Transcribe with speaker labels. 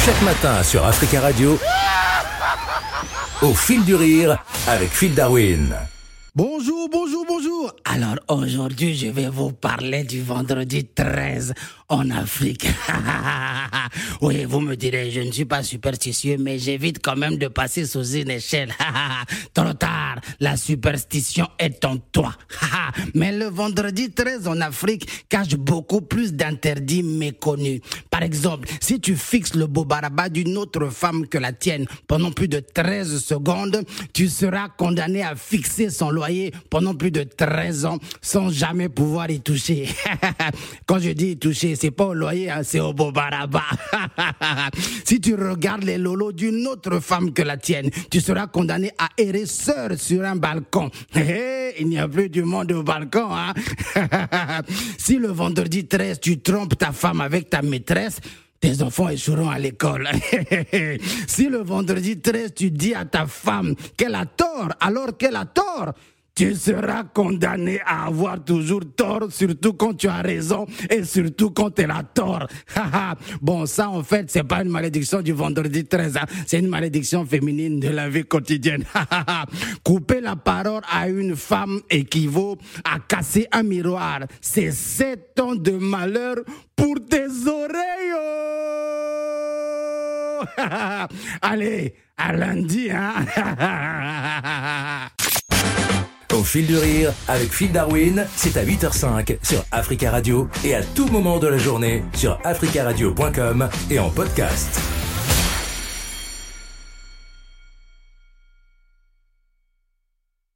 Speaker 1: Chaque matin sur Africa Radio, au fil du rire avec Phil Darwin.
Speaker 2: Bonjour, bonjour, bonjour. Alors aujourd'hui, je vais vous parler du vendredi 13 en Afrique. Oui, vous me direz, je ne suis pas superstitieux, mais j'évite quand même de passer sous une échelle. Trop tard, la superstition est en toi. Mais le vendredi 13 en Afrique cache beaucoup plus d'interdits méconnus. Par exemple, si tu fixes le bobaraba d'une autre femme que la tienne pendant plus de 13 secondes, tu seras condamné à fixer son loyer pendant plus de 13 ans sans jamais pouvoir y toucher. Quand je dis y toucher, c'est pas au loyer, hein, c'est au bobaraba. Si tu regardes les lolos d'une autre femme que la tienne, tu seras condamné à errer seul sur un balcon. Il n'y a plus du monde au balcon, hein. Si le vendredi 13, tu trompes ta femme avec ta maîtresse, tes enfants échoueront à l'école. Si le vendredi 13, tu dis à ta femme qu'elle a tort alors qu'elle a tort, tu seras condamné à avoir toujours tort, surtout quand tu as raison et surtout quand elle a tort. Bon, ça en fait, c'est pas une malédiction du vendredi 13, hein. C'est une malédiction féminine de la vie quotidienne. Couper la parole à une femme équivaut à casser un miroir. C'est 7 ans de malheur pour tes oreilles. Allez, à lundi, hein.
Speaker 1: Au fil du rire avec Phil Darwin, c'est à 8h05 sur Africa Radio et à tout moment de la journée sur africaradio.com et en podcast.